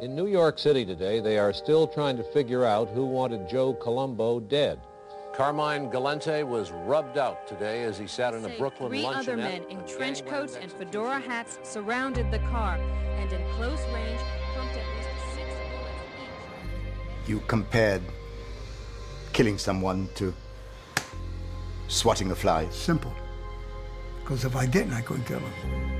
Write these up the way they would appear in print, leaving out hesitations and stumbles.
In New York City today, they are still trying to figure out who wanted Joe Colombo dead. Carmine Galante was rubbed out today as he sat in a Brooklyn luncheonette. Three other men in trench coats and fedora hats surrounded the car, and in close range pumped at least 6 bullets each. You compared killing someone to swatting a fly. Simple. Because if I didn't, I couldn't kill him.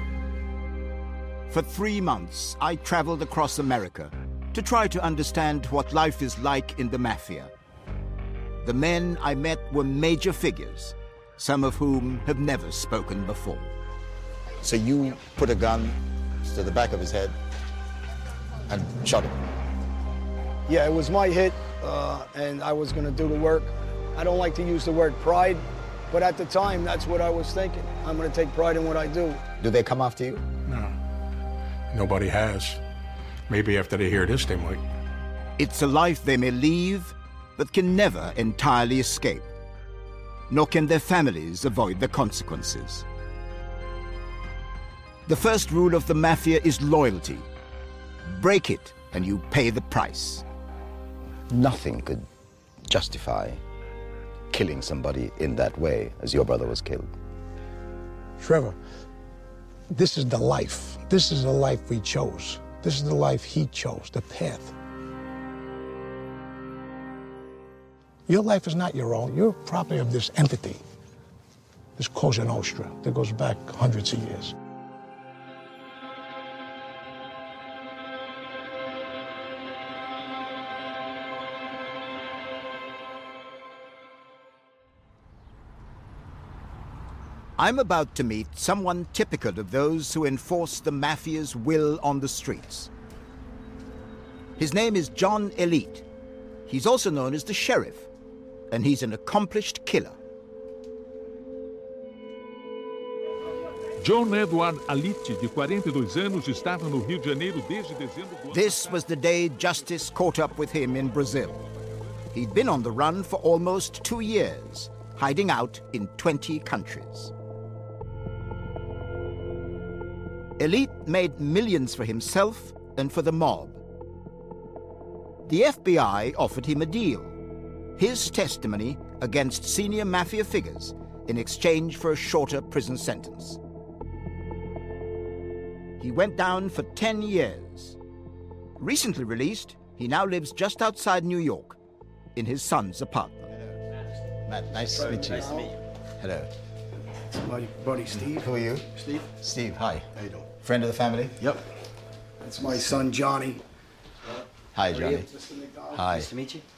For 3 months, I traveled across America to try to understand what life is like in the mafia. The men I met were major figures, some of whom have never spoken before. So you put a gun to the back of his head and shot him? Yeah, it was my hit, and I was going to do the work. I don't like to use the word pride, but at the time, that's what I was thinking. I'm going to take pride in what I do. Do they come after you? No. Nobody has. Maybe after they hear this, they might. It's a life they may leave, but can never entirely escape. Nor can their families avoid the consequences. The first rule of the mafia is loyalty. Break it, and you pay the price. Nothing could justify killing somebody in that way as your brother was killed. Trevor, this is the life. This is the life we chose. This is the life he chose, the path. Your life is not your own. You're property of this entity, this Cosa Nostra, that goes back hundreds of years. I'm about to meet someone typical of those who enforce the mafia's will on the streets. His name is John Elite. He's also known as the Sheriff, and he's an accomplished killer. John Edward Elite, de 42 anos, estava no Rio de Janeiro desde dezembro do ano. This was the day justice caught up with him in Brazil. He'd been on the run for almost 2 years, hiding out in 20 countries. Elite made millions for himself and for the mob. The FBI offered him a deal, his testimony against senior mafia figures in exchange for a shorter prison sentence. He went down for 10 years. Recently released, he now lives just outside New York, in his son's apartment. Matt, nice to meet you. Nice to meet you. Hello. It's my buddy Steve. Who are you? Steve. Steve, hi. How you doing? Friend of the family? Yep. That's my son Johnny. Hi, Johnny. Hi. Nice to meet you.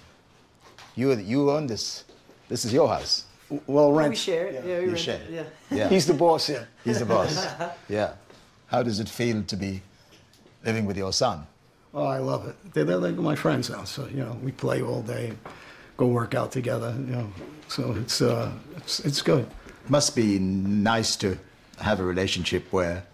You own this. This is your house. Well, We rent. share it. Yeah, we You rent share. it. Yeah. Yeah. He's the boss here. He's the boss. Yeah. How does it feel to be living with your son? Oh, I love it. They're like my friends now, so we play all day, go work out together. So it's good. It must be nice to have a relationship where,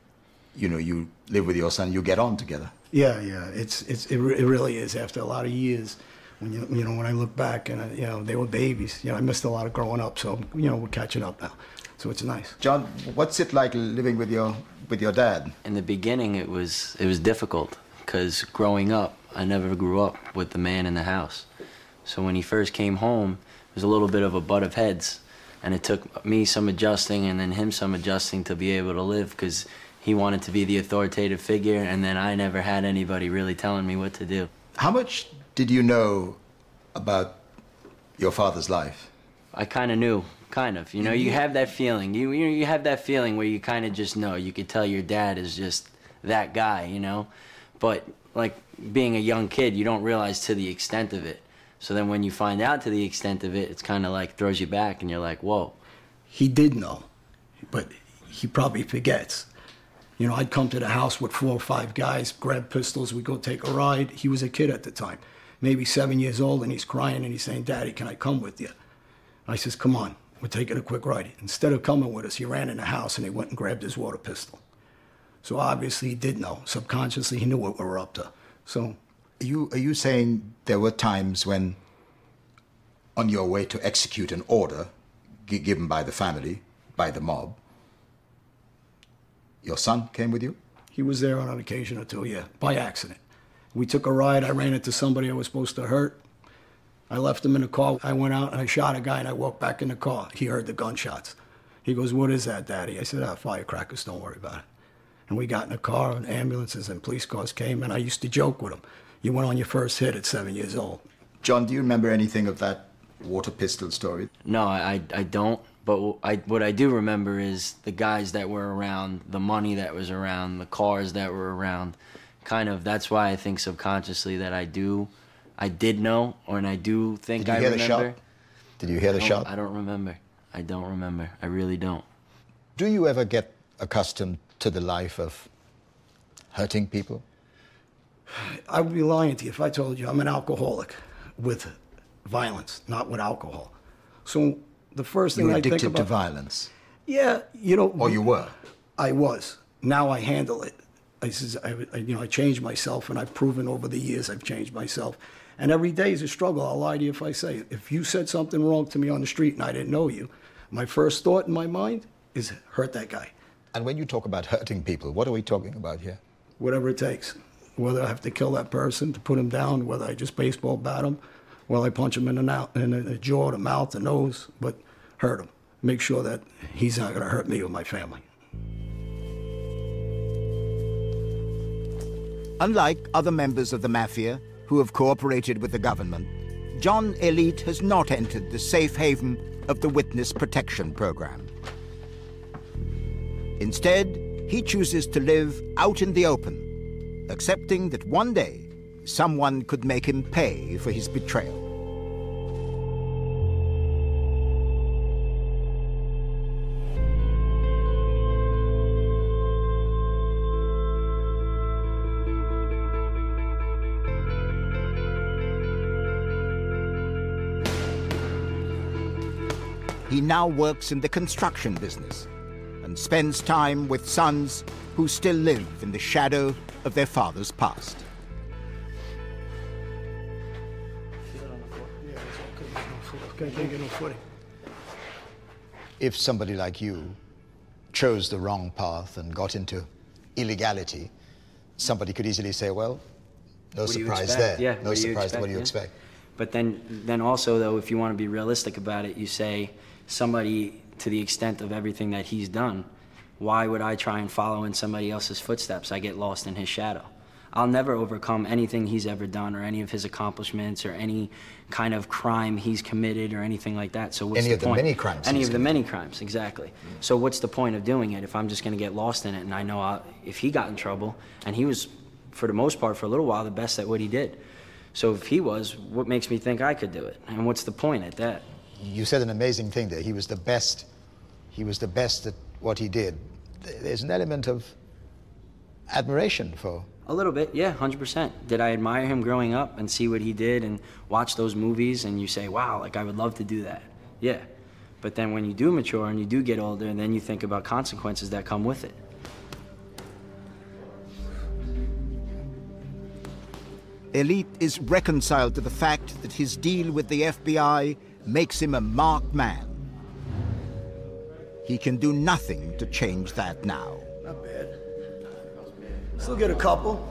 you live with your son, you get on together. Yeah. It really is. After a lot of years, when I look back and they were babies. I missed a lot of growing up, so we're catching up now. So it's nice. John, what's it like living with your dad? In the beginning, it was difficult because growing up, I never grew up with the man in the house. So when he first came home, it was a little bit of a butt of heads, and it took me some adjusting and then him some adjusting to be able to live because he wanted to be the authoritative figure, and then I never had anybody really telling me what to do. How much did you know about your father's life? I kind of knew, you have that feeling. You have that feeling where you kind of just know. You could tell your dad is just that guy, But like being a young kid, you don't realize to the extent of it. So then when you find out to the extent of it, it's kind of like throws you back and you're like, whoa. He did know, but he probably forgets. I'd come to the house with 4 or 5 guys, grab pistols, we'd go take a ride. He was a kid at the time, maybe 7 years old, and he's crying and he's saying, "Daddy, can I come with you?" I says, "Come on, we're taking a quick ride." Instead of coming with us, he ran in the house and he went and grabbed his water pistol. So obviously he did know. Subconsciously, he knew what we were up to. So, Are you saying there were times when, on your way to execute an order given by the family, by the mob, your son came with you? he was there on an occasion or two, yeah, by accident. We took a ride. I ran into somebody I was supposed to hurt. I left him in the car. I went out and I shot a guy and I walked back in the car. He heard the gunshots. He goes, "What is that, Daddy?" I said, "Firecrackers, don't worry about it." And we got in the car and ambulances and police cars came, and I used to joke with him. You went on your first hit at 7 years old. John, do you remember anything of that water pistol story? No, I don't. But what I do remember is the guys that were around, the money that was around, the cars that were around. Kind of, that's why I think subconsciously that I did know, and I do think I remember. Did you hear the shot? Did you hear the shot? I don't remember. I don't remember. I really don't. Do you ever get accustomed to the life of hurting people? I would be lying to you if I told you I'm an alcoholic with violence, not with alcohol. So the first thing I think about... You're addicted to violence? Yeah, you know... Or you were? I was. Now I handle it. I changed myself, and I've proven over the years I've changed myself. And every day is a struggle. I'll lie to you if I say, if you said something wrong to me on the street and I didn't know you, my first thought in my mind is hurt that guy. And when you talk about hurting people, what are we talking about here? Whatever it takes. Whether I have to kill that person to put him down, whether I just baseball bat him, whether I punch him in the jaw, the mouth, the nose, but hurt him. Make sure that he's not going to hurt me or my family. Unlike other members of the mafia who have cooperated with the government, John Elite has not entered the safe haven of the Witness Protection Program. Instead, he chooses to live out in the open, accepting that one day someone could make him pay for his betrayal. He now works in the construction business and spends time with sons who still live in the shadow of their father's past. If somebody like you chose the wrong path and got into illegality, somebody could easily say, well, no surprise there. Yeah, no surprise, what do you expect? But then also, though, if you want to be realistic about it, you say somebody to the extent of everything that he's done, why would I try and follow in somebody else's footsteps? I get lost in his shadow. I'll never overcome anything he's ever done or any of his accomplishments or any kind of crime he's committed or anything like that. So what's the point? Any of the many crimes. Any of the many crimes, exactly. So what's the point of doing it if I'm just going to get lost in it? And I know if he got in trouble, and he was, for the most part, for a little while, the best at what he did. So if he was, what makes me think I could do it? And what's the point at that? You said an amazing thing there. He was the best. He was the best at what he did. There's an element of admiration for... A little bit, yeah, 100%. Did I admire him growing up and see what he did and watch those movies and you say, wow, like I would love to do that? Yeah. But then when you do mature and you do get older, then you think about consequences that come with it. Elite is reconciled to the fact that his deal with the FBI makes him a marked man. He can do nothing to change that now. Not bad. Still get a couple.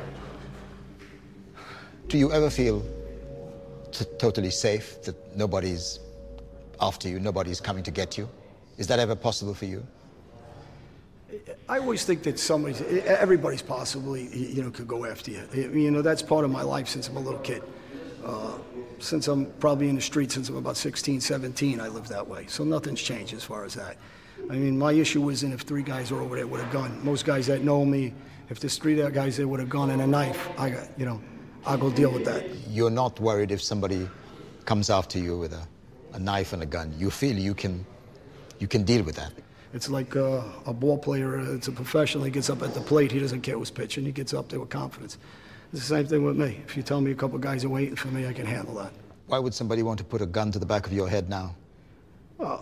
Do you ever feel totally safe, that nobody's after you, nobody's coming to get you? Is that ever possible for you? I always think that everybody's possibly, could go after you. That's part of my life since I'm a little kid. Since I'm probably in the street since I'm about 16, 17, I lived that way. So nothing's changed as far as that. I mean, my issue wasn't if 3 guys were over there with a gun. Most guys that know me, if there's 3 guys there with a gun and a knife, I'll go deal with that. You're not worried if somebody comes after you with a knife and a gun. You feel you can deal with that. It's like a ball player, it's a professional, he gets up at the plate, he doesn't care who's pitching, he gets up there with confidence. It's the same thing with me. If you tell me a couple guys are waiting for me, I can handle that. Why would somebody want to put a gun to the back of your head now? Well,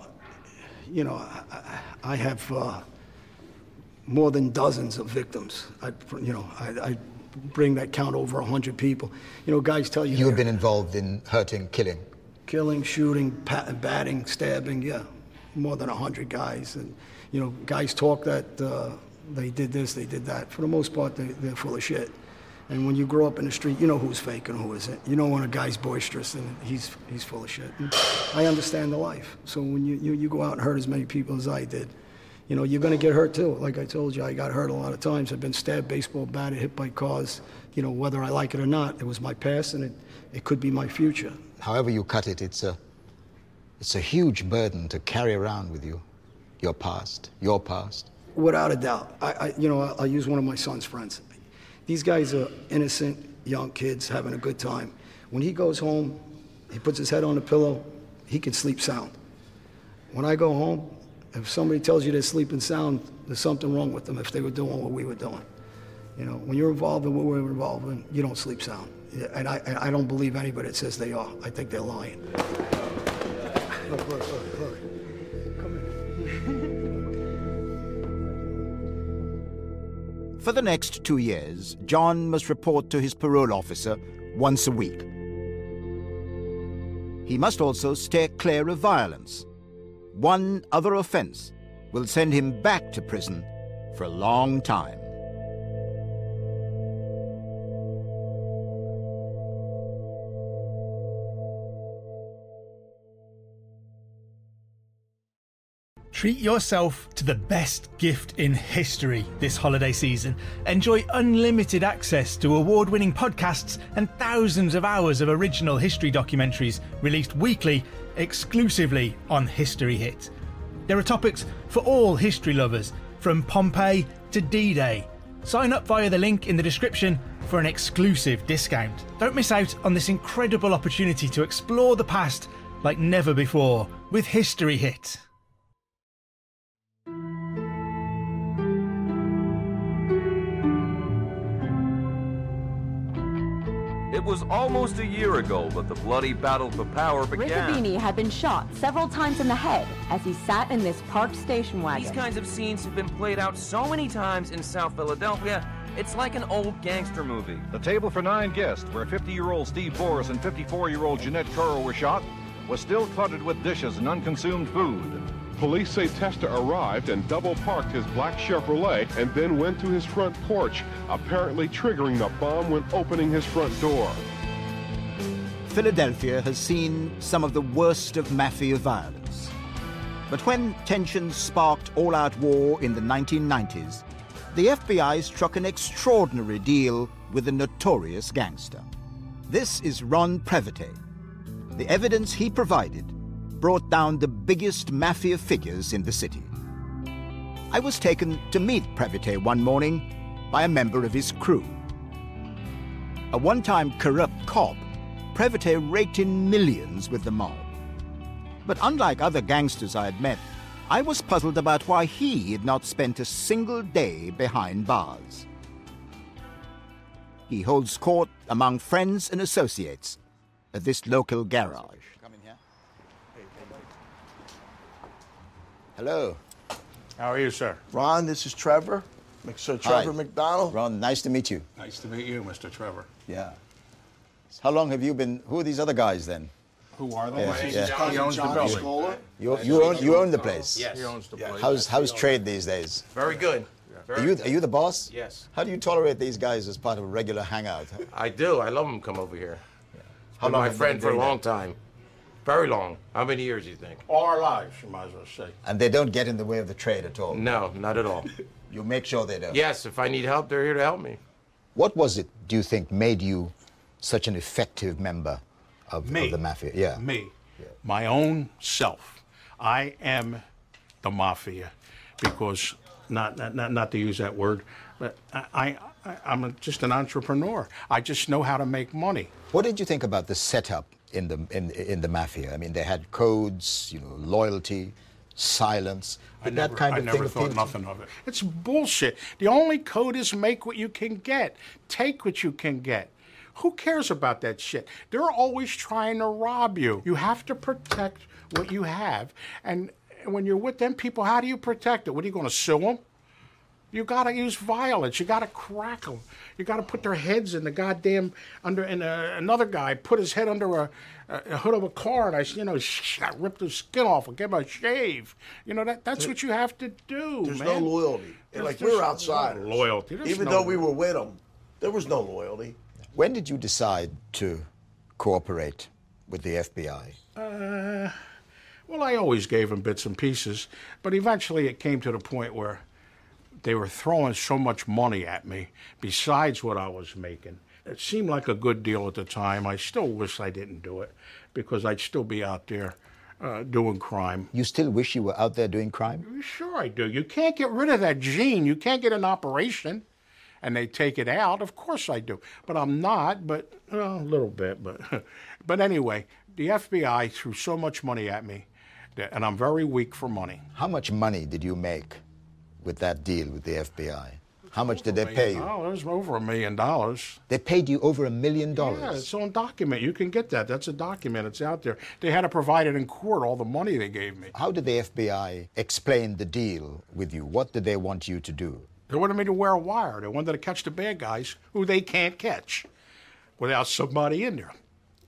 I have more than dozens of victims. I bring that count over 100 people. Guys tell you... You have been involved in hurting, killing? Killing, shooting, batting, stabbing, yeah. More than 100 guys. And, guys talk that they did this, they did that. For the most part, they're full of shit. And when you grow up in the street, you know who's fake and who isn't. You know when a guy's boisterous and he's full of shit. And I understand the life. So when you go out and hurt as many people as I did, you know, you're going to get hurt too. Like I told you, I got hurt a lot of times. I've been stabbed, baseball batted, hit by cars. You know, whether I like it or not, it was my past and it could be my future. However you cut it, it's a huge burden to carry around with you. Your past. Without a doubt. I'll use one of my son's friends. These guys are innocent, young kids having a good time. When he goes home, he puts his head on the pillow, he can sleep sound. When I go home, if somebody tells you they're sleeping sound, there's something wrong with them if they were doing what we were doing. You know, when you're involved in what we're involved in, you don't sleep sound. And I don't believe anybody that says they are. I think they're lying. Look. Come here. For the next 2 years, John must report to his parole officer once a week. He must also steer clear of violence. One other offense will send him back to prison for a long time. Treat yourself to the best gift in history this holiday season. Enjoy unlimited access to award-winning podcasts and thousands of hours of original history documentaries released weekly exclusively on History Hit. There are topics for all history lovers, from Pompeii to D-Day. Sign up via the link in the description for an exclusive discount. Don't miss out on this incredible opportunity to explore the past like never before with History Hit. It was almost a year ago that the bloody battle for power began. Riccobini had been shot several times in the head as he sat in this parked station wagon. These kinds of scenes have been played out so many times in South Philadelphia, it's like an old gangster movie. The table for 9 guests, where 50-year-old Steve Boris and 54-year-old Jeanette Currow were shot, was still cluttered with dishes and unconsumed food. Police say Testa arrived and double-parked his black Chevrolet and then went to his front porch, apparently triggering the bomb when opening his front door. Philadelphia has seen some of the worst of mafia violence. But when tensions sparked all-out war in the 1990s, the FBI struck an extraordinary deal with a notorious gangster. This is Ron Previte. The evidence he provided brought down the biggest mafia figures in the city. I was taken to meet Previte one morning by a member of his crew. A one-time corrupt cop, Previte raked in millions with the mob. But unlike other gangsters I had met, I was puzzled about why he had not spent a single day behind bars. He holds court among friends and associates at this local garage. Hello. How are you, sir? Ron, this is Trevor. Sir Trevor McDonald. Ron, nice to meet you. Nice to meet you, Mr. Trevor. Yeah. How long have you been... Who are these other guys, then? Who are they? He owns the building. You own the place? Yes. He owns the place. How's trade these days? Very good. Are you the boss? Yes. How do you tolerate these guys as part of a regular hangout? I do. I love them come over here. Yeah. How long? My friend for a long time. Very long. How many years do you think? All our lives, you might as well say. And they don't get in the way of the trade at all? No, not at all. You make sure they don't? Yes, if I need help, they're here to help me. What was it, do you think, made you such an effective member of the mafia? Yeah. Me. Yeah. My own self. I am the mafia because, not to use that word, but I'm just an entrepreneur. I just know how to make money. What did you think about the setup in the mafia? I mean, they had codes, loyalty, silence. I never thought nothing of it. It's bullshit. The only code is make what you can get, take what you can get. Who cares about that shit? They're always trying to rob you. You have to protect what you have. And when you're with them people, how do you protect it? What, are you going to sue them? You got to use violence. You got to crack them. You got to put their heads in the goddamn another guy put his head under a hood of a car, and I ripped his skin off and gave him a shave. That's what you have to do. There's man. No loyalty. Like we're outside. Loyalty. Even though we were with them. There was no loyalty. When did you decide to cooperate with the FBI? Well, I always gave them bits and pieces, but eventually it came to the point where they were throwing so much money at me besides what I was making. It seemed like a good deal at the time. I still wish I didn't do it because I'd still be out there doing crime. You still wish you were out there doing crime? Sure I do. You can't get rid of that gene. You can't get an operation and they take it out. Of course I do. But I'm not, but a little bit. But anyway, the FBI threw so much money at me, and I'm very weak for money. How much money did you make with that deal with the FBI? How much did they pay you? Oh, it was over $1 million. They paid you over $1 million? Yeah, it's on document. You can get that. That's a document. It's out there. They had to provide it in court, all the money they gave me. How did the FBI explain the deal with you? What did they want you to do? They wanted me to wear a wire. They wanted to catch the bad guys who they can't catch without somebody in there.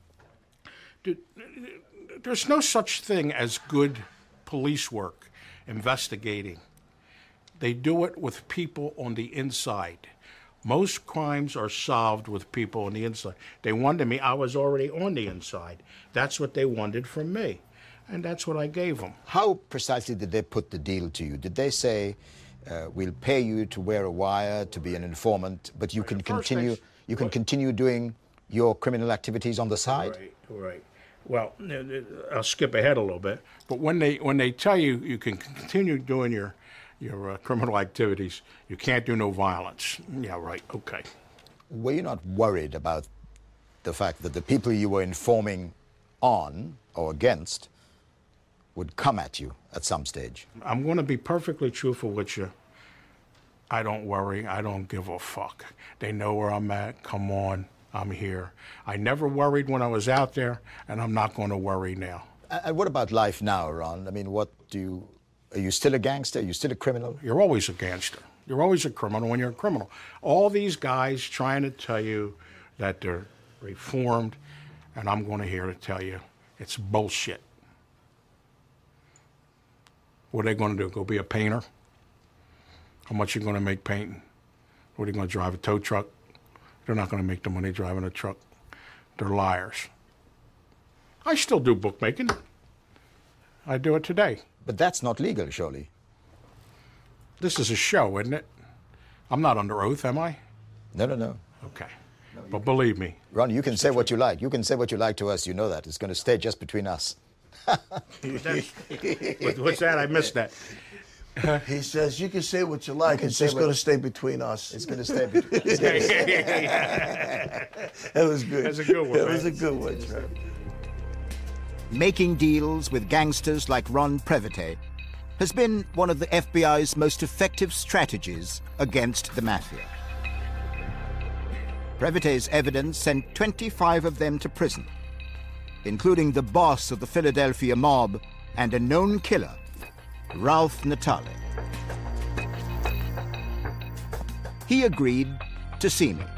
There's no such thing as good police work, investigating. They do it with people on the inside. Most crimes are solved with people on the inside. They wanted me, I was already on the inside. That's what they wanted from me, and that's what I gave them. How precisely did they put the deal to you? Did they say, we'll pay you to wear a wire, to be an informant, but you can continue doing your criminal activities on the side? Right. Well, I'll skip ahead a little bit, but when they tell you you can continue doing your criminal activities, you can't do no violence. Yeah, right, okay. Were you not worried about the fact that the people you were informing on or against would come at you at some stage? I'm going to be perfectly truthful with you. I don't worry. I don't give a fuck. They know where I'm at. Come on. I'm here. I never worried when I was out there, and I'm not going to worry now. And what about life now, Ron? I mean, are you still a gangster? Are you still a criminal? You're always a gangster. You're always a criminal when you're a criminal. All these guys trying to tell you that they're reformed, and I'm going to here to tell you it's bullshit. What are they going to do? Go be a painter? How much are you going to make painting? What are you going to drive, a tow truck? They're not going to make the money driving a truck. They're liars. I still do bookmaking. I do it today. But that's not legal, surely. This is a show, isn't it? I'm not under oath, am I? No. Okay. But believe me. Ron, you can say what you like. You can say what you like to us. You know that. It's going to stay just between us. What's that? I missed that. He says, you can say what you like. It's just going to stay between us. It's going to stay between us. That was good. That's a good one. That was a good one, Trevor. Making deals with gangsters like Ron Previte has been one of the FBI's most effective strategies against the mafia. Previte's evidence sent 25 of them to prison, including the boss of the Philadelphia mob and a known killer, Ralph Natale. He agreed to see me.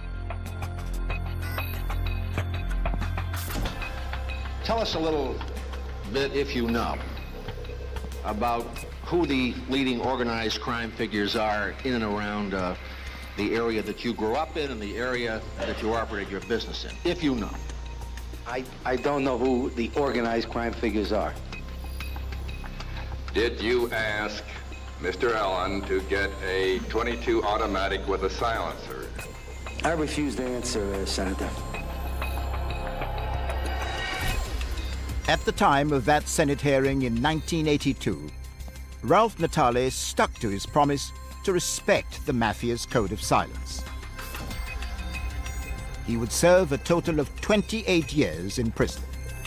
Tell us a little bit, if you know, about who the leading organized crime figures are in and around the area that you grew up in and the area that you operate your business in, if you know. I don't know who the organized crime figures are. Did you ask Mr. Allen to get a .22 automatic with a silencer? I refuse to answer, Senator. At the time of that Senate hearing in 1982, Ralph Natale stuck to his promise to respect the mafia's code of silence. He would serve a total of 28 years in prison.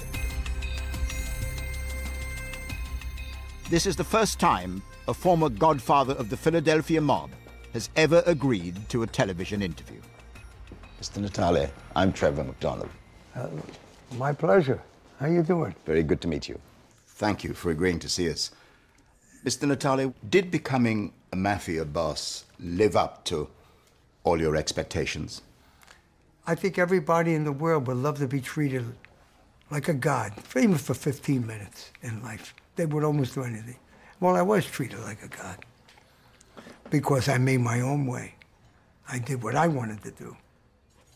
This is the first time a former godfather of the Philadelphia mob has ever agreed to a television interview. Mr. Natale, I'm Trevor McDonald. My pleasure. How you doing? Very good to meet you. Thank you for agreeing to see us. Mr. Natale, did becoming a mafia boss live up to all your expectations? I think everybody in the world would love to be treated like a god, even for 15 minutes in life. They would almost do anything. Well, I was treated like a god because I made my own way. I did what I wanted to do.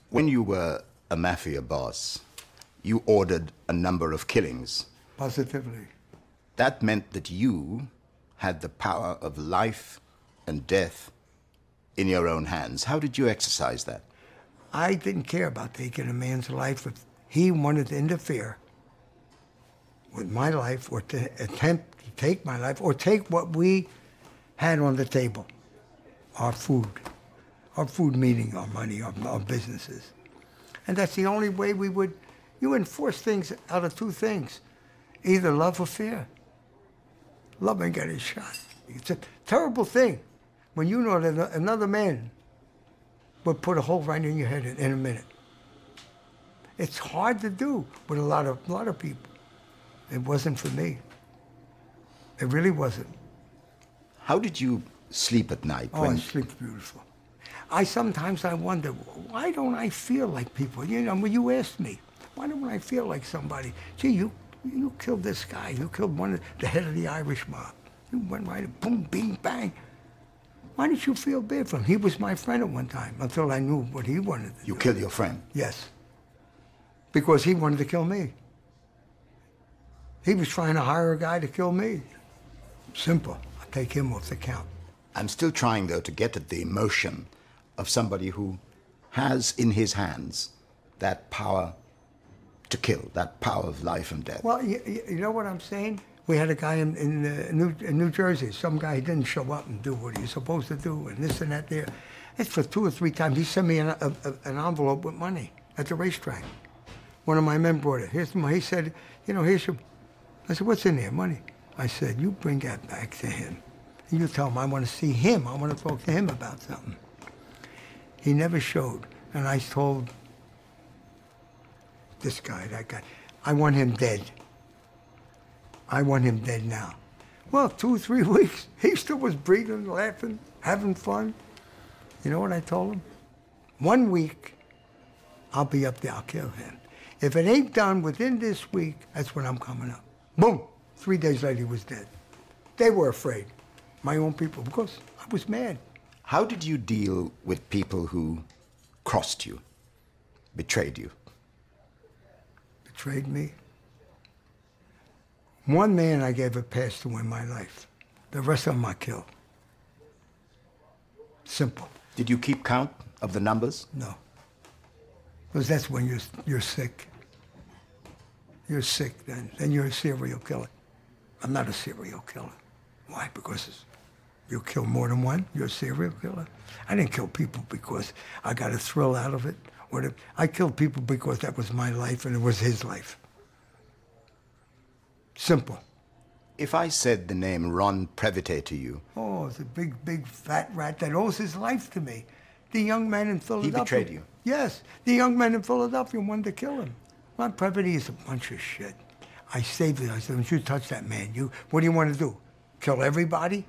When you were a mafia boss, you ordered a number of killings. Positively. That meant that you had the power of life and death in your own hands. How did you exercise that? I didn't care about taking a man's life if he wanted to interfere with my life or to attempt to take my life or take what we had on the table, our food meaning our money, our businesses. And that's the only way you enforce things out of two things, either love or fear. Love and getting shot. It's a terrible thing when you know that another man would put a hole right in your head in a minute. It's hard to do with a lot of people. It wasn't for me. It really wasn't. How did you sleep at night? I sleep beautiful. Sometimes I wonder, why don't I feel like people? You know, when you asked me, why don't I feel like somebody? Gee, you killed this guy. You killed the head of the Irish mob. You went right, boom, bing, bang. Why didn't you feel bad for him? He was my friend at one time until I knew what he wanted to do. You killed your friend? Yes. Because he wanted to kill me. He was trying to hire a guy to kill me. Simple. I'll take him off the count. I'm still trying, though, to get at the emotion of somebody who has in his hands that power to kill, that power of life and death. Well, you know what I'm saying? We had a guy in New Jersey, some guy didn't show up and do what he was supposed to do, and this and that there. It's for 2 or 3 times. He sent me an envelope with money at the racetrack. One of my men brought it. Here's the money. He said, you know, here's your... I said, what's in there? Money. I said, you bring that back to him. And you tell him I want to see him. I want to talk to him about something. He never showed. And I told this guy, that guy, I want him dead. I want him dead now. Well, 2 or 3 weeks, he still was breathing, laughing, having fun. You know what I told him? 1 week, I'll be up there, I'll kill him. If it ain't done within this week, that's when I'm coming up. Boom! 3 days later, he was dead. They were afraid, my own people, because I was mad. How did you deal with people who crossed you, betrayed you? Betrayed me? One man I gave a pass to in my life. The rest of them I killed. Simple. Did you keep count of the numbers? No. Because that's when you're sick. You're sick then. Then you're a serial killer. I'm not a serial killer. Why? Because you kill more than one, you're a serial killer. I didn't kill people because I got a thrill out of it. I killed people because that was my life and it was his life. Simple. If I said the name Ron Previte to you... Oh, it's a big, big fat rat that owes his life to me. The young man in Philadelphia... He betrayed you? Yes. The young man in Philadelphia wanted to kill him. Ron Previte is a bunch of shit. I saved it. I said, don't you touch that man. What do you want to do? Kill everybody?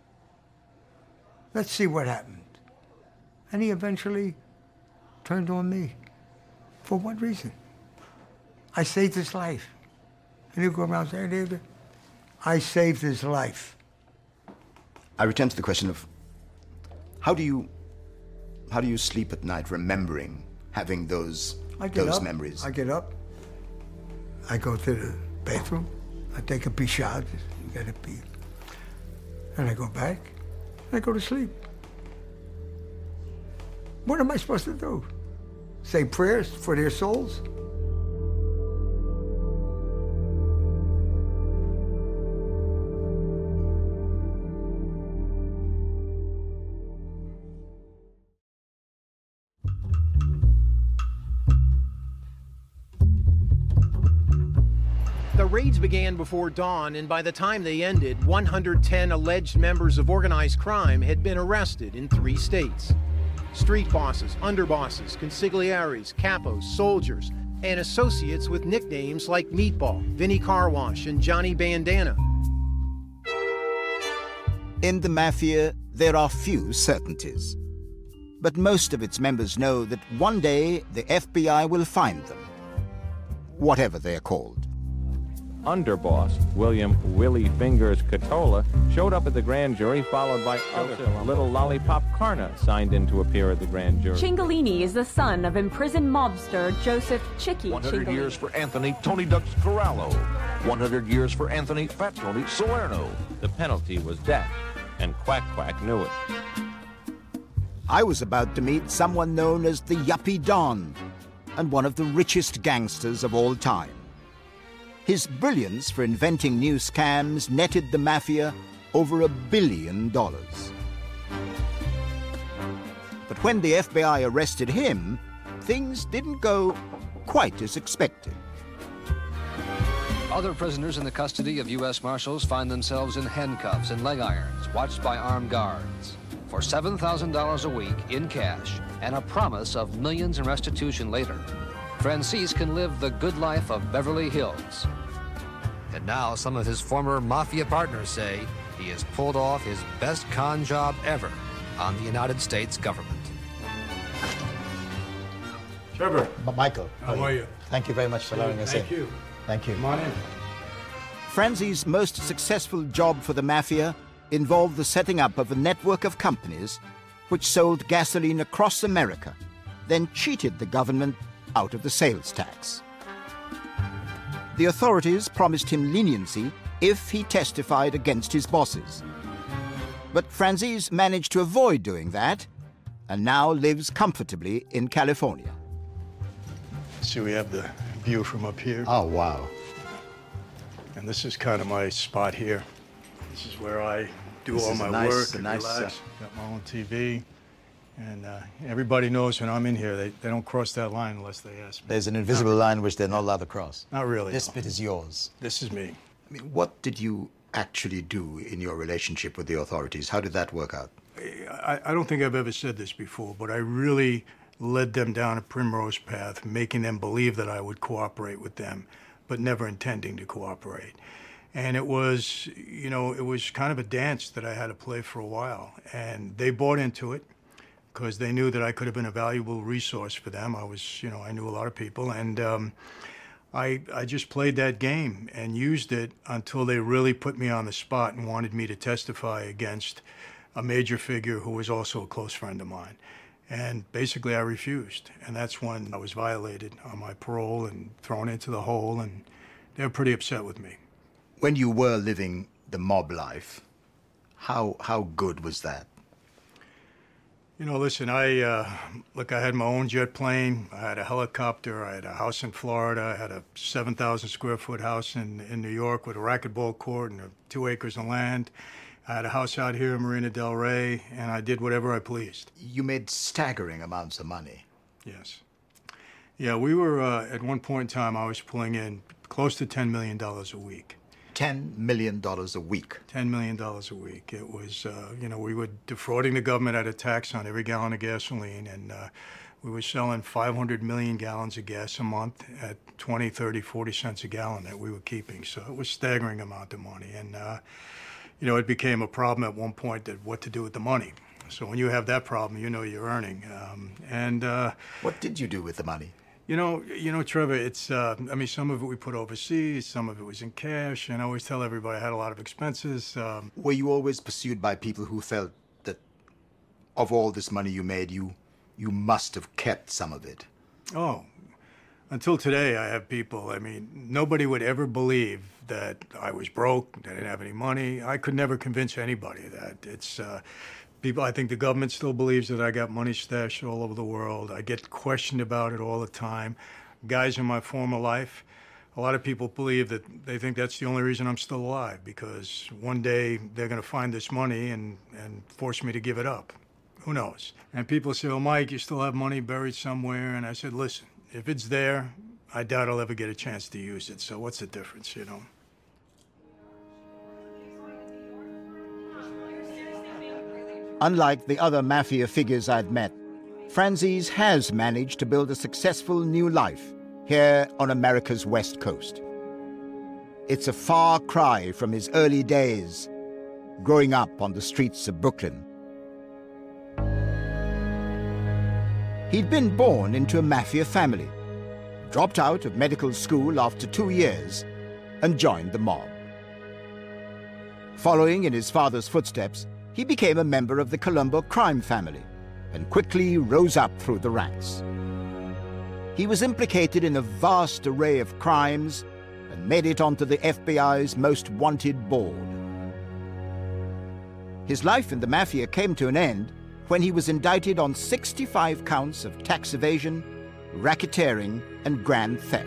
Let's see what happened. And he eventually turned on me. For what reason? I saved his life. And he'll go around saying, David, I saved his life. I return to the question of how do you sleep at night remembering having those memories? I get up. I go to the bathroom. I take a pichade. You get a pee. And I go back. And I go to sleep. What am I supposed to do? Say prayers for their souls? The raids began before dawn, and by the time they ended, 110 alleged members of organized crime had been arrested in 3 states. Street bosses, underbosses, consigliaries, capos, soldiers, and associates with nicknames like Meatball, Vinny Car Wash, and Johnny Bandana. In the Mafia, there are few certainties. But most of its members know that one day the FBI will find them, whatever they are called. underboss, William Willie Fingers Catola, showed up at the grand jury, followed by other Little Lollipop Carna signed in to appear at the grand jury. Cingolini is the son of imprisoned mobster Joseph Chicky 100 Cingolini. years for Anthony Tony Ducks Corallo. 100 years for Anthony Fat Tony Salerno. The penalty was death, and Quack Quack knew it. I was about to meet someone known as the Yuppie Don, and one of the richest gangsters of all time. His brilliance for inventing new scams netted the mafia over $1 billion. But when the FBI arrested him, things didn't go quite as expected. Other prisoners in the custody of U.S. Marshals find themselves in handcuffs and leg irons, watched by armed guards. For $7,000 a week in cash and a promise of millions in restitution later, Franzese can live the good life of Beverly Hills. And now some of his former mafia partners say he has pulled off his best con job ever on the United States government. Trevor. Michael. How are you? Thank you very much for allowing us in. Thank you. Thank you. Come on in. Franzese's most successful job for the mafia involved the setting up of a network of companies which sold gasoline across America, then cheated the government out of the sales tax. The authorities promised him leniency if he testified against his bosses. But Franzese managed to avoid doing that and now lives comfortably in California. See, we have the view from up here. Oh, wow. And this is kind of my spot here. This is where I do all my work and relax. Got my own TV. And everybody knows when I'm in here, they don't cross that line unless they ask me. There's an invisible line which they're not allowed to cross. Not really. This bit is yours. This is me. I mean, what did you actually do in your relationship with the authorities? How did that work out? I don't think I've ever said this before, but I really led them down a primrose path, making them believe that I would cooperate with them, but never intending to cooperate. And it was, you know, it was kind of a dance that I had to play for a while. And they bought into it because they knew that I could have been a valuable resource for them. I was, you know, I knew a lot of people. And I just played that game and used it until they really put me on the spot and wanted me to testify against a major figure who was also a close friend of mine. And basically I refused. And that's when I was violated on my parole and thrown into the hole, and they were pretty upset with me. When you were living the mob life, how good was that? You know, listen, I had my own jet plane, I had a helicopter, I had a house in Florida, I had a 7,000 square foot house in New York with a racquetball court and 2 acres of land. I had a house out here in Marina Del Rey, and I did whatever I pleased. You made staggering amounts of money. Yes. Yeah, we were, at one point in time, I was pulling in close to $10 million a week. $10 million a week? $10 million a week. It was, you know, we were defrauding the government at a tax on every gallon of gasoline, and we were selling 500 million gallons of gas a month at 20, 30, 40 cents a gallon that we were keeping. So it was a staggering amount of money. And, you know, it became a problem at one point that what to do with the money. So when you have that problem, you know you're earning. What did you do with the money? You know, Trevor, it's, I mean, some of it we put overseas, some of it was in cash, and I always tell everybody I had a lot of expenses. Were you always pursued by people who felt that of all this money you made, you must have kept some of it? Oh, until today I have people, I mean, nobody would ever believe that I was broke, that I didn't have any money. I could never convince anybody that. It's, people, I think the government still believes that I got money stashed all over the world. I get questioned about it all the time. Guys in my former life, a lot of people believe that they think that's the only reason I'm still alive, because one day they're going to find this money and force me to give it up. Who knows? And people say, oh, Mike, you still have money buried somewhere? And I said, listen, if it's there, I doubt I'll ever get a chance to use it. So what's the difference, you know? Unlike the other mafia figures I'd met, Franzese has managed to build a successful new life here on America's West Coast. It's a far cry from his early days, growing up on the streets of Brooklyn. He'd been born into a mafia family, dropped out of medical school after 2 years, and joined the mob. Following in his father's footsteps, he became a member of the Colombo crime family and quickly rose up through the ranks. He was implicated in a vast array of crimes and made it onto the FBI's most wanted board. His life in the mafia came to an end when he was indicted on 65 counts of tax evasion, racketeering, and grand theft.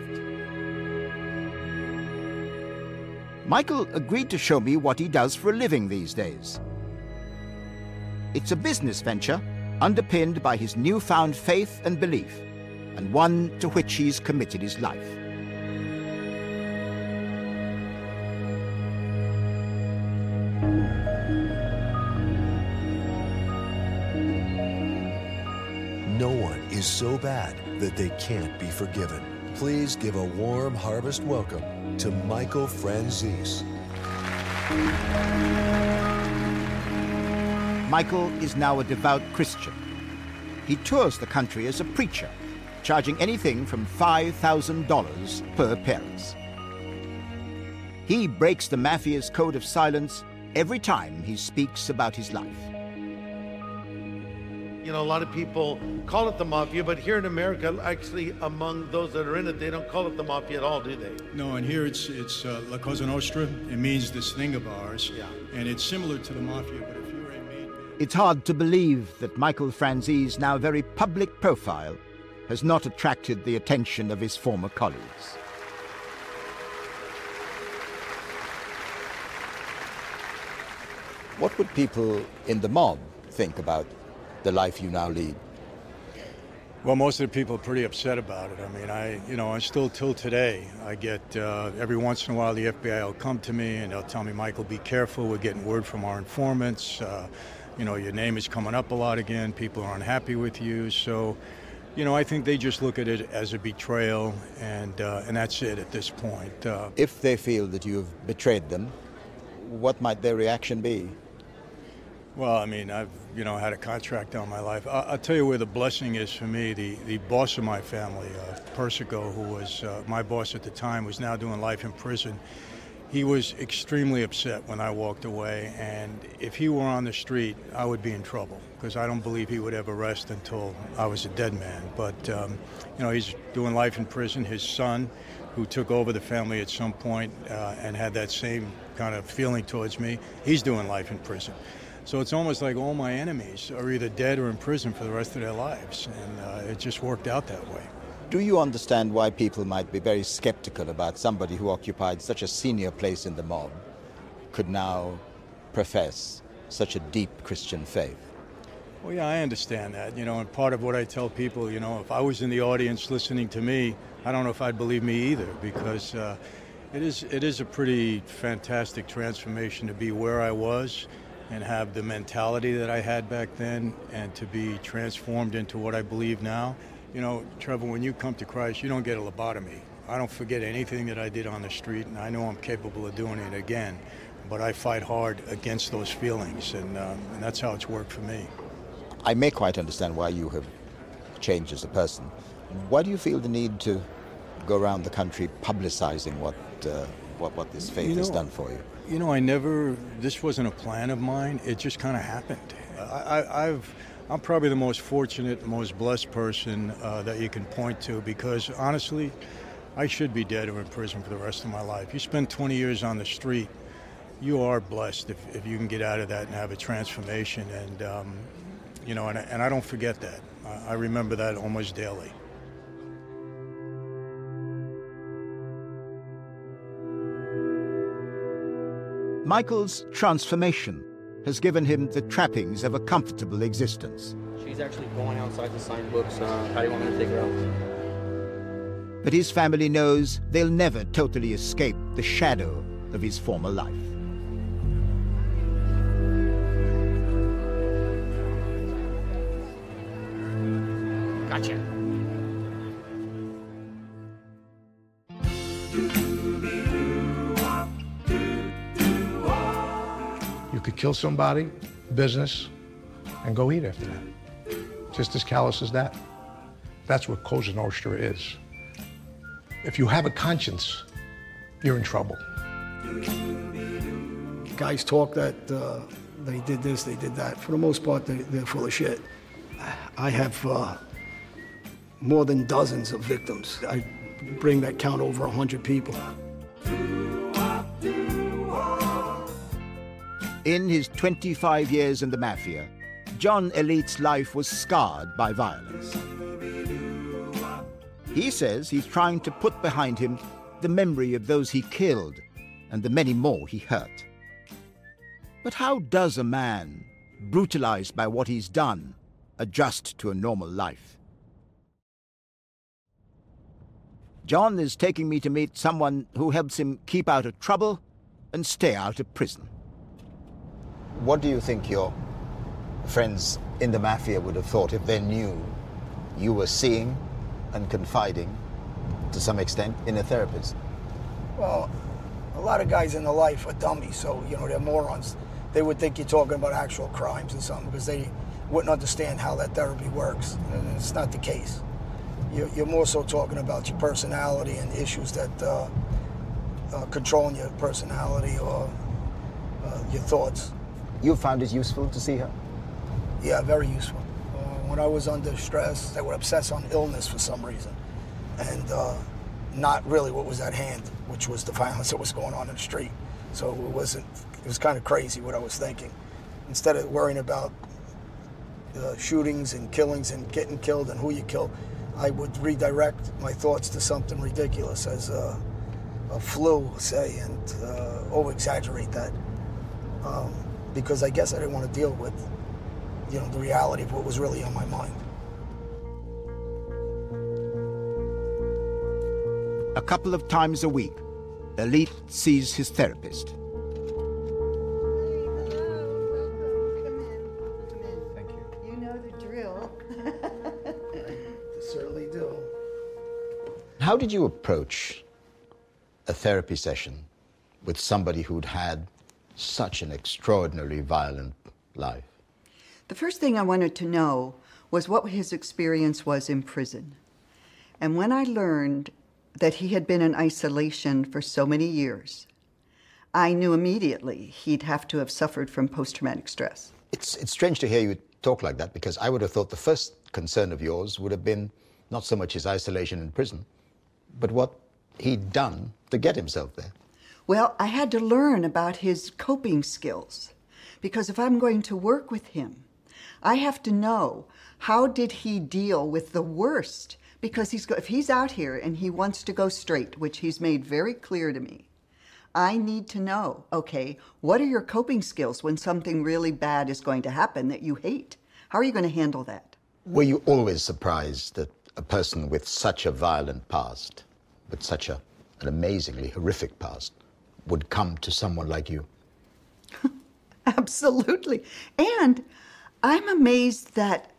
Michael agreed to show me what he does for a living these days. It's a business venture underpinned by his newfound faith and belief, and one to which he's committed his life. No one is so bad that they can't be forgiven. Please give a warm harvest welcome to Michael Franzese. Michael is now a devout Christian. He tours the country as a preacher, charging anything from $5,000 per appearance. He breaks the mafia's code of silence every time he speaks about his life. You know, a lot of people call it the mafia, but here in America, actually, among those that are in it, they don't call it the mafia at all, do they? No, and here it's La Cosa Nostra. It means this thing of ours, yeah. And it's similar to the mafia, but if you're a main... It's hard to believe that Michael Franzese's now very public profile has not attracted the attention of his former colleagues. What would people in the mob think about the life you now lead? Well, most of the people are pretty upset about it. I mean, I still till today, I get every once in a while the FBI will come to me and they'll tell me, Michael, be careful. We're getting word from our informants. Your name is coming up a lot again. People are unhappy with you. So, I think they just look at it as a betrayal, and that's it at this point. If they feel that you've betrayed them, what might their reaction be? Well, I mean, I've, had a contract all my life. I'll tell you where the blessing is for me. The boss of my family, Persico, who was my boss at the time, was now doing life in prison. He was extremely upset when I walked away, and if he were on the street, I would be in trouble, because I don't believe he would ever rest until I was a dead man. But, he's doing life in prison. His son, who took over the family at some point and had that same kind of feeling towards me, he's doing life in prison. So it's almost like all my enemies are either dead or in prison for the rest of their lives, and it just worked out that way. Do you understand why people might be very skeptical about somebody who occupied such a senior place in the mob could now profess such a deep Christian faith? Well, yeah, I understand that, and part of what I tell people, if I was in the audience listening to me, I don't know if I'd believe me either, because it is a pretty fantastic transformation to be where I was and have the mentality that I had back then, and to be transformed into what I believe now. Trevor, when you come to Christ, you don't get a lobotomy. I don't forget anything that I did on the street, and I know I'm capable of doing it again. But I fight hard against those feelings, and that's how it's worked for me. I may quite understand why you have changed as a person. Why do you feel the need to go around the country publicizing what this faith has done for you? This wasn't a plan of mine. It just kind of happened. I'm probably the most fortunate, most blessed person that you can point to, because honestly, I should be dead or in prison for the rest of my life. You spend 20 years on the street, you are blessed if you can get out of that and have a transformation. And, and I don't forget that. I remember that almost daily. Michael's transformation has given him the trappings of a comfortable existence. She's actually going outside to sign books. How do you want me to take her out? But his family knows they'll never totally escape the shadow of his former life. Gotcha. You could kill somebody, business, and go eat after that. Just as callous as that. That's what Cosa Nostra is. If you have a conscience, you're in trouble. Guys talk that they did this, they did that. For the most part, they're full of shit. I have more than dozens of victims. I bring that count over 100 people. In his 25 years in the Mafia, John Elite's life was scarred by violence. He says he's trying to put behind him the memory of those he killed and the many more he hurt. But how does a man, brutalized by what he's done, adjust to a normal life? John is taking me to meet someone who helps him keep out of trouble and stay out of prison. What do you think your friends in the Mafia would have thought if they knew you were seeing and confiding, to some extent, in a therapist? Well, a lot of guys in the life are dummies, so, they're morons. They would think you're talking about actual crimes or something because they wouldn't understand how that therapy works, and it's not the case. You're more so talking about your personality and issues that controlling your personality or your thoughts. You found it useful to see her? Yeah, very useful. When I was under stress, they would obsess on illness for some reason, and not really what was at hand, which was the violence that was going on in the street. So it was kind of crazy what I was thinking. Instead of worrying about shootings and killings and getting killed and who you killed, I would redirect my thoughts to something ridiculous as a flu, say, and over-exaggerate that. Because I guess I didn't want to deal with, the reality of what was really on my mind. A couple of times a week, Elite sees his therapist. Thank you. You know the drill. Certainly do. How did you approach a therapy session with somebody who'd had such an extraordinarily violent life? The first thing I wanted to know was what his experience was in prison. And when I learned that he had been in isolation for so many years, I knew immediately he'd have to have suffered from post-traumatic stress. It's strange to hear you talk like that, because I would have thought the first concern of yours would have been not so much his isolation in prison, but what he'd done to get himself there. Well, I had to learn about his coping skills, because if I'm going to work with him, I have to know how did he deal with the worst, because if he's out here and he wants to go straight, which he's made very clear to me, I need to know, okay, what are your coping skills when something really bad is going to happen that you hate? How are you going to handle that? Were you always surprised that a person with such a violent past, with such an amazingly horrific past, would come to someone like you? Absolutely. And I'm amazed that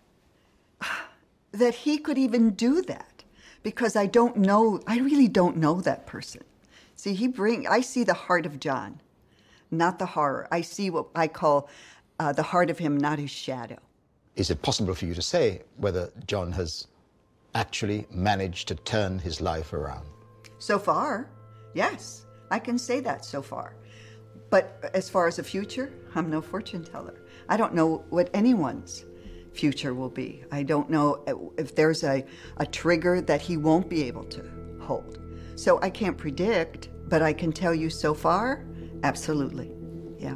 he could even do that, because I really don't know that person. See, I see the heart of John, not the horror. I see what I call the heart of him, not his shadow. Is it possible for you to say whether John has actually managed to turn his life around? So far, yes, I can say that so far. But as far as the future, I'm no fortune teller. I don't know what anyone's future will be. I don't know if there's a trigger that he won't be able to hold. So I can't predict, but I can tell you so far, absolutely, yeah.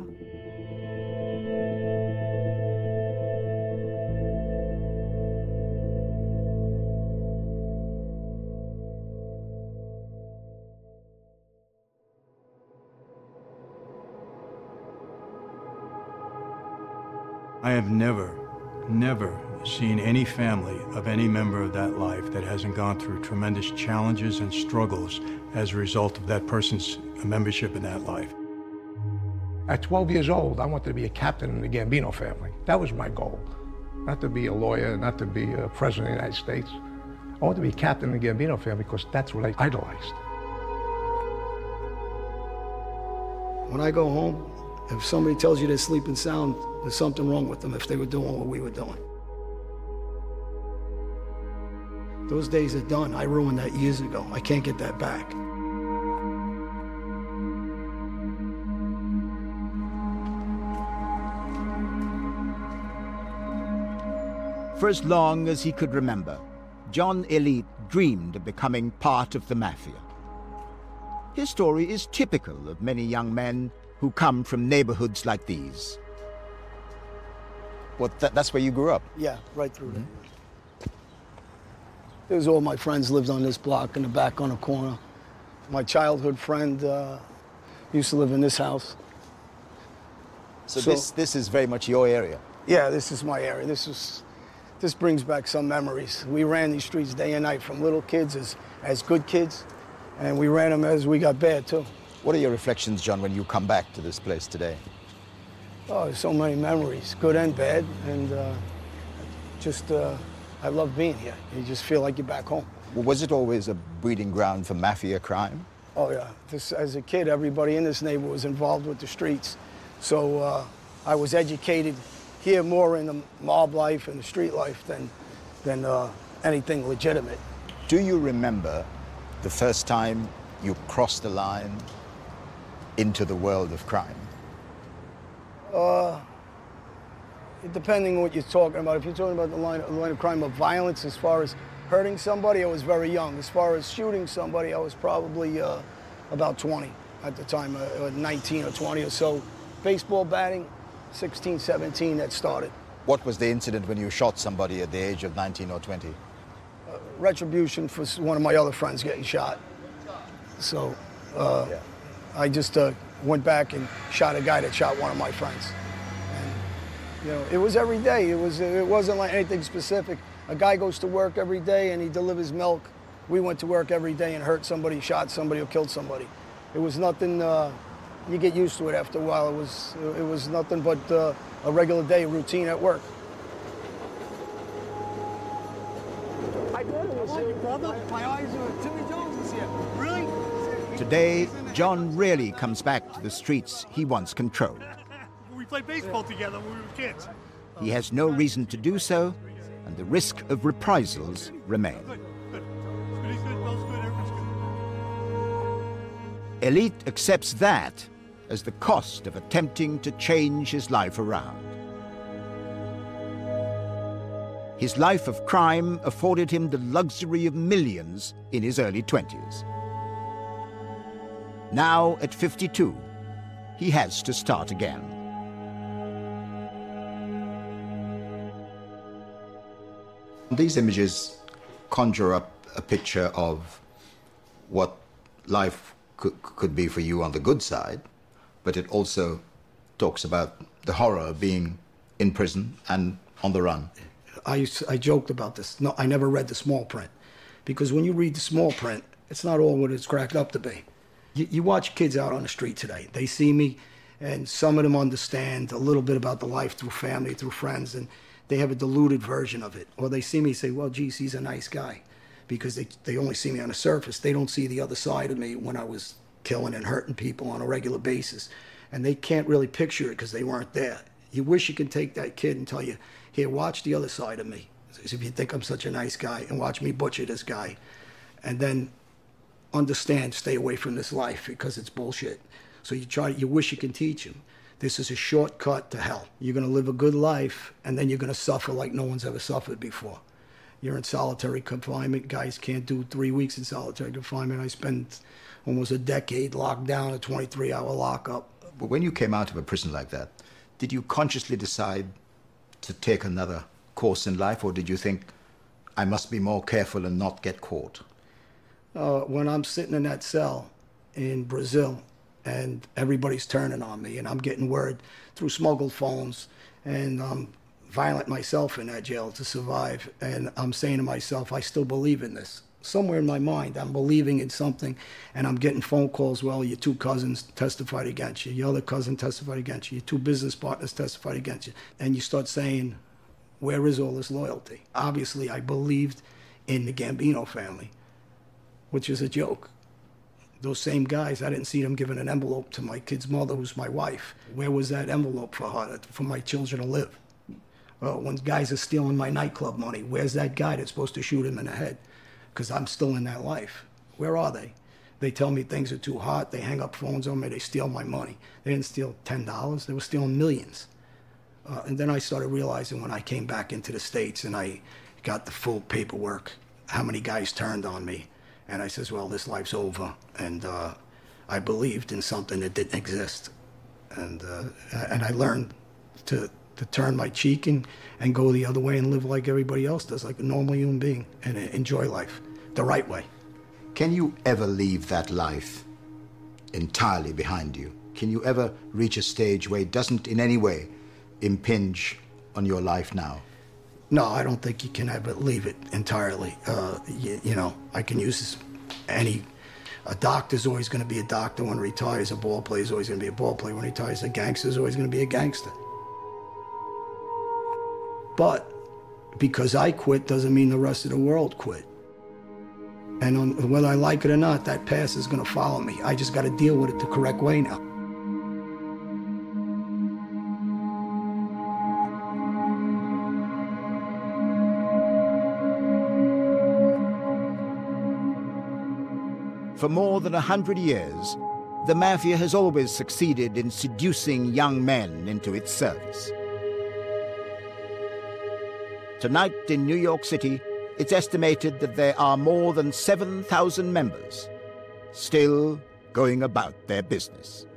I have never seen any family of any member of that life that hasn't gone through tremendous challenges and struggles as a result of that person's membership in that life. At 12 years old, I wanted to be a captain in the Gambino family. That was my goal. Not to be a lawyer, not to be a president of the United States. I wanted to be a captain in the Gambino family because that's what I idolized. When I go home, if somebody tells you they're sleeping sound, there's something wrong with them if they were doing what we were doing. Those days are done. I ruined that years ago. I can't get that back. For as long as he could remember, John Elite dreamed of becoming part of the mafia. His story is typical of many young men who come from neighborhoods like these. That's where you grew up? Yeah, right through there. It was all my friends lived on this block in the back on the corner. My childhood friend used to live in this house. So this is very much your area? Yeah, this is my area. This brings back some memories. We ran these streets day and night from little kids as good kids, and we ran them as we got bad too. What are your reflections, John, when you come back to this place today? Oh, there's so many memories, good and bad, and I love being here. You just feel like you're back home. Well, was it always a breeding ground for mafia crime? Oh yeah, as a kid, everybody in this neighborhood was involved with the streets. So I was educated here more in the mob life and the street life than anything legitimate. Do you remember the first time you crossed the line into the world of crime? Depending on what you're talking about. If you're talking about the line of crime of violence, as far as hurting somebody, I was very young. As far as shooting somebody, I was probably about 20 at the time, 19 or 20 or so. Baseball batting, 16, 17, that started. What was the incident when you shot somebody at the age of 19 or 20? Retribution for one of my other friends getting shot. So I just went back and shot a guy that shot one of my friends. And, it was every day. It wasn't like anything specific. A guy goes to work every day and he delivers milk. We went to work every day and hurt somebody, shot somebody, or killed somebody. It was nothing. You get used to it after a while. It was nothing but a regular day routine at work. I did. It was brother. My eyes are Timmy Jones is here. Really? Today, John rarely comes back to the streets he once controlled. We played baseball together when we were kids. He has no reason to do so, and the risk of reprisals remain. Elite accepts that as the cost of attempting to change his life around. His life of crime afforded him the luxury of millions in his early 20s. Now, at 52, he has to start again. These images conjure up a picture of what life could be for you on the good side, but it also talks about the horror of being in prison and on the run. I joked about this. No, I never read the small print, because when you read the small print, it's not all what it's cracked up to be. You watch kids out on the street today. They see me, and some of them understand a little bit about the life through family, through friends, and they have a diluted version of it. Or they see me and say, well, geez, he's a nice guy, because they only see me on the surface. They don't see the other side of me when I was killing and hurting people on a regular basis. And they can't really picture it because they weren't there. You wish you could take that kid and tell you, here, watch the other side of me. As if you think I'm such a nice guy, and watch me butcher this guy. And then understand, stay away from this life because it's bullshit. So you wish you can teach him. This is a shortcut to hell. You're gonna live a good life, and then you're gonna suffer like no one's ever suffered before. You're in solitary confinement. Guys can't do 3 weeks in solitary confinement. I spent almost a decade locked down, a 23-hour lockup. But when you came out of a prison like that, did you consciously decide to take another course in life, or did you think, I must be more careful and not get caught? When I'm sitting in that cell in Brazil and everybody's turning on me and I'm getting word through smuggled phones, and I'm violent myself in that jail to survive, and I'm saying to myself, I still believe in this. Somewhere in my mind, I'm believing in something, and I'm getting phone calls, well, your 2 cousins testified against you, your other cousin testified against you, your 2 business partners testified against you. And you start saying, where is all this loyalty? Obviously, I believed in the Gambino family, which is a joke. Those same guys, I didn't see them giving an envelope to my kid's mother, who's my wife. Where was that envelope for her, for my children to live? When guys are stealing my nightclub money, where's that guy that's supposed to shoot him in the head? Because I'm still in that life. Where are they? They tell me things are too hot, they hang up phones on me, they steal my money. They didn't steal $10, they were stealing millions. And then I started realizing when I came back into the States and I got the full paperwork, how many guys turned on me. And I says, well, this life's over. And I believed in something that didn't exist. And I learned to turn my cheek and go the other way and live like everybody else does, like a normal human being, and enjoy life the right way. Can you ever leave that life entirely behind you? Can you ever reach a stage where it doesn't in any way impinge on your life now? No, I don't think you can ever leave it entirely. You know, I can use a doctor's always going to be a doctor when he retires. A ball player's always going to be a ball player when he retires. A gangster's always going to be a gangster. But because I quit doesn't mean the rest of the world quit. And whether I like it or not, that past is going to follow me. I just got to deal with it the correct way now. For more than 100 years, the Mafia has always succeeded in seducing young men into its service. Tonight in New York City, it's estimated that there are more than 7,000 members, still going about their business.